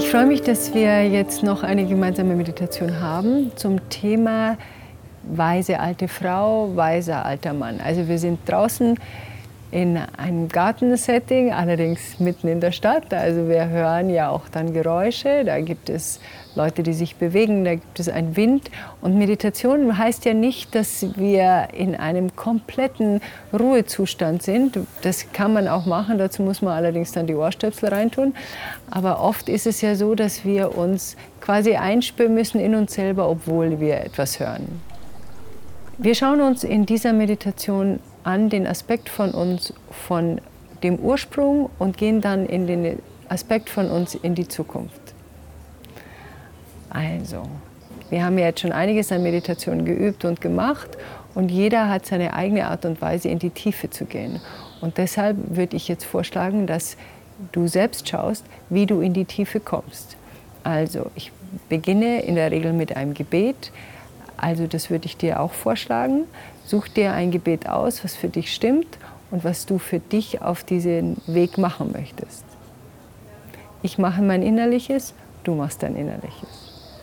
Ich freue mich, dass wir jetzt noch eine gemeinsame Meditation haben zum Thema weise alte Frau, weiser alter Mann. Also wir sind draußen in einem Gartensetting, allerdings mitten in der Stadt. Also wir hören ja auch dann Geräusche, da gibt es Leute, die sich bewegen, da gibt es einen Wind. Und Meditation heißt ja nicht, dass wir in einem kompletten Ruhezustand sind. Das kann man auch machen, dazu muss man allerdings dann die Ohrstöpsel reintun. Aber oft ist es ja so, dass wir uns quasi einspüren müssen in uns selber, obwohl wir etwas hören. Wir schauen uns in dieser Meditation an den Aspekt von uns, von dem Ursprung und gehen dann in den Aspekt von uns in die Zukunft. Also, wir haben ja jetzt schon einiges an Meditation geübt und gemacht und jeder hat seine eigene Art und Weise, in die Tiefe zu gehen. Und deshalb würde ich jetzt vorschlagen, dass du selbst schaust, wie du in die Tiefe kommst. Also, ich beginne in der Regel mit einem Gebet. Also das würde ich dir auch vorschlagen. Such dir ein Gebet aus, was für dich stimmt und was du für dich auf diesen Weg machen möchtest. Ich mache mein Innerliches, du machst dein Innerliches.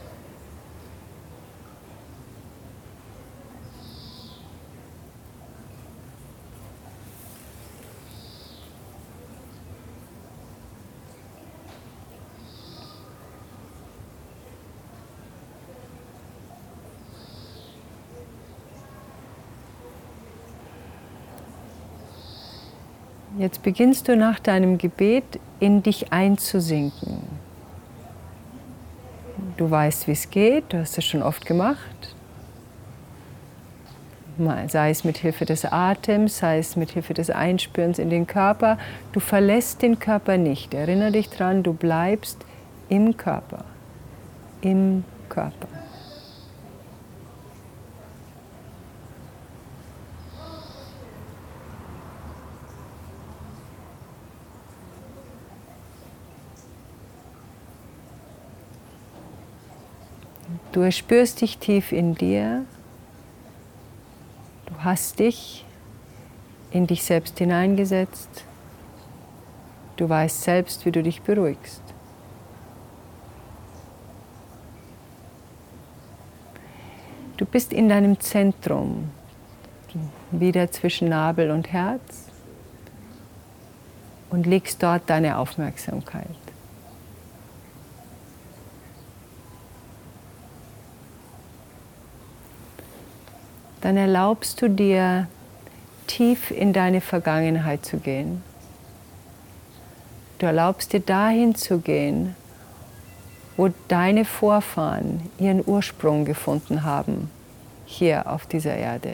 Jetzt beginnst du nach deinem Gebet in dich einzusinken. Du weißt, wie es geht, du hast es schon oft gemacht. Sei es mit Hilfe des Atems, sei es mit Hilfe des Einspürens in den Körper. Du verlässt den Körper nicht. Erinnere dich dran, du bleibst im Körper. Im Körper. Du erspürst dich tief in dir, du hast dich in dich selbst hineingesetzt, du weißt selbst, wie du dich beruhigst. Du bist in deinem Zentrum, wieder zwischen Nabel und Herz und legst dort deine Aufmerksamkeit. Dann erlaubst du dir, tief in deine Vergangenheit zu gehen. Du erlaubst dir dahin zu gehen, wo deine Vorfahren ihren Ursprung gefunden haben, hier auf dieser Erde.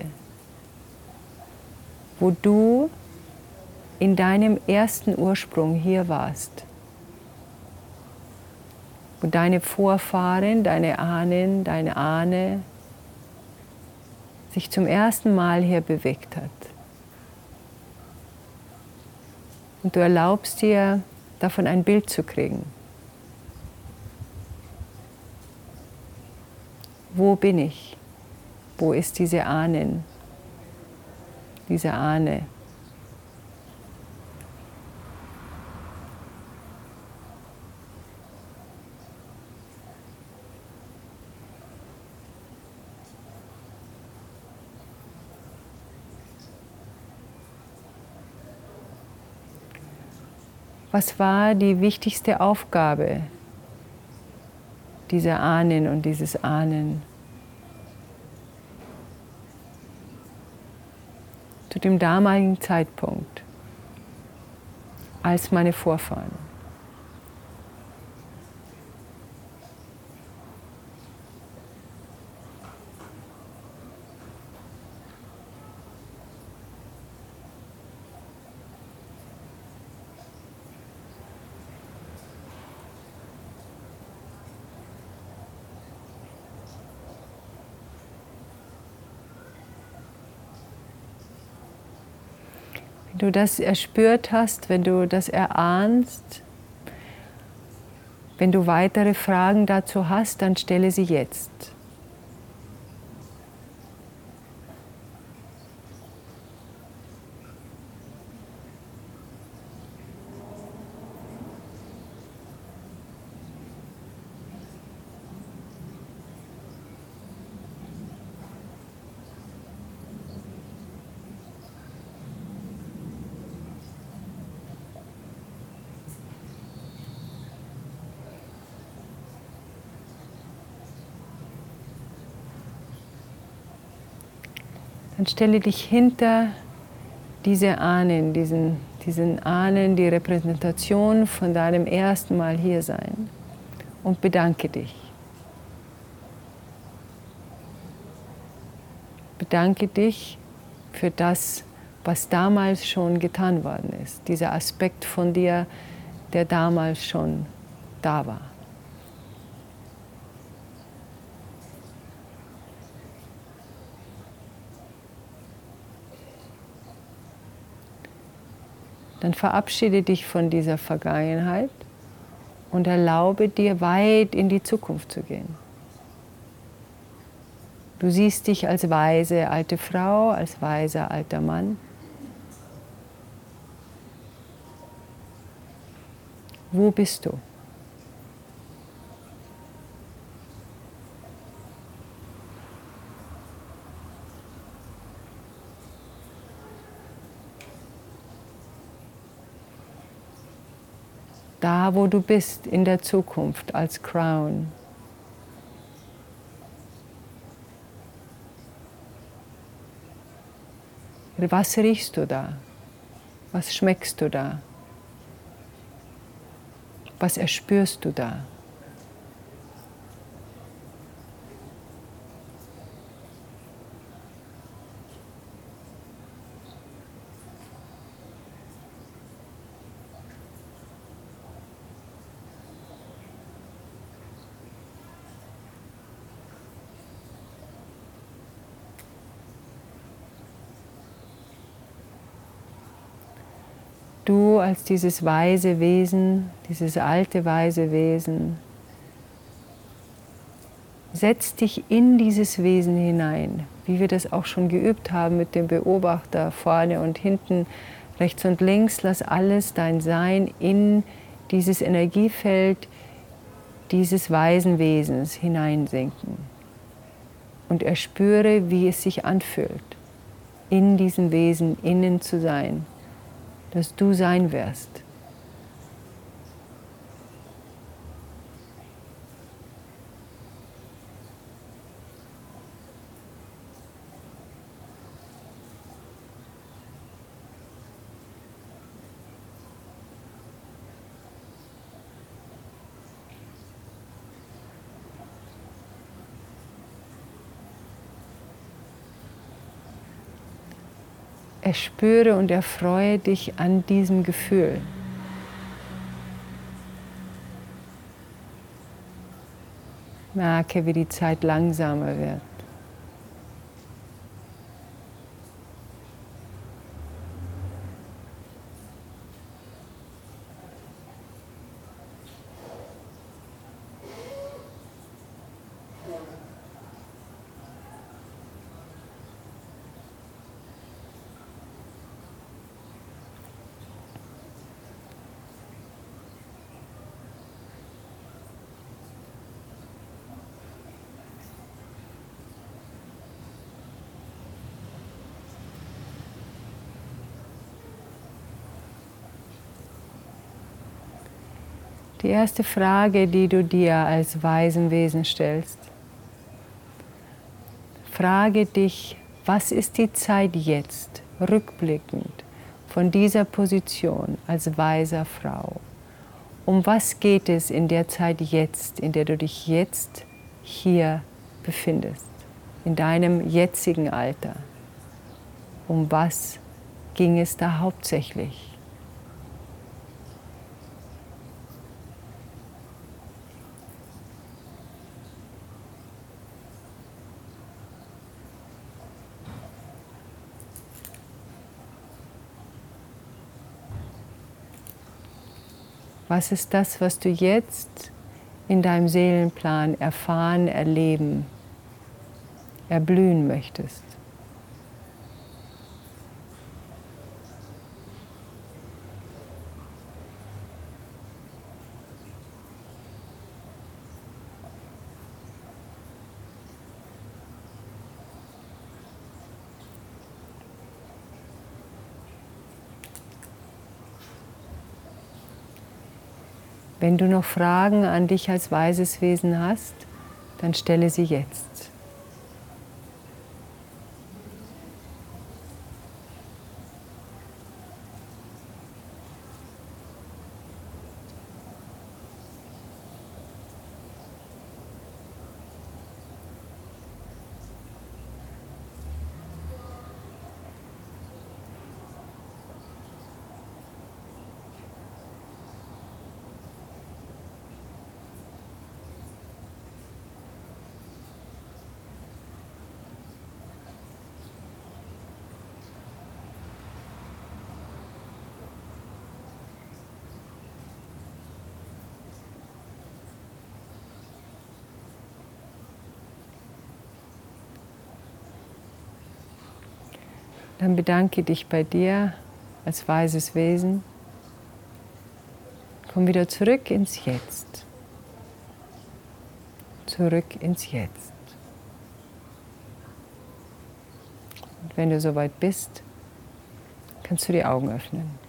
Wo du in deinem ersten Ursprung hier warst. Wo deine Vorfahren, deine Ahnen, deine Ahne sich zum ersten Mal hier bewegt hat. Und du erlaubst dir, davon ein Bild zu kriegen. Wo bin ich? Wo ist diese Ahnen? Diese Ahne? Was war die wichtigste Aufgabe dieser Ahnen und dieses Ahnen? Zu dem damaligen Zeitpunkt, als meine Vorfahren. Wenn du das erspürt hast, wenn du das erahnst, wenn du weitere Fragen dazu hast, dann stelle sie jetzt. Dann stelle dich hinter diese Ahnen, diesen Ahnen, die Repräsentation von deinem ersten Mal hier sein und bedanke dich. Bedanke dich für das, was damals schon getan worden ist. Dieser Aspekt von dir, der damals schon da war. Dann verabschiede dich von dieser Vergangenheit und erlaube dir, weit in die Zukunft zu gehen. Du siehst dich als weise alte Frau, als weiser alter Mann. Wo bist du? Da, wo du bist, in der Zukunft, als Crown. Was riechst du da? Was schmeckst du da? Was erspürst du da? Du als dieses weise Wesen, dieses alte weise Wesen, setz dich in dieses Wesen hinein, wie wir das auch schon geübt haben mit dem Beobachter vorne und hinten, rechts und links. Lass alles dein Sein in dieses Energiefeld dieses weisen Wesens hineinsinken und erspüre, wie es sich anfühlt, in diesem Wesen innen zu sein, dass du sein wirst. Erspüre und erfreue dich an diesem Gefühl. Merke, wie die Zeit langsamer wird. Die erste Frage, die du dir als weisen Wesen stellst, frage dich, was ist die Zeit jetzt, rückblickend, von dieser Position als weiser Frau? Um was geht es in der Zeit jetzt, in der du dich jetzt hier befindest, in deinem jetzigen Alter? Um was ging es da hauptsächlich? Was ist das, was du jetzt in deinem Seelenplan erfahren, erleben, erblühen möchtest? Wenn du noch Fragen an dich als weises Wesen hast, dann stelle sie jetzt. Dann bedanke dich bei dir als weises Wesen. Komm wieder zurück ins Jetzt. Zurück ins Jetzt. Und wenn du soweit bist, kannst du die Augen öffnen.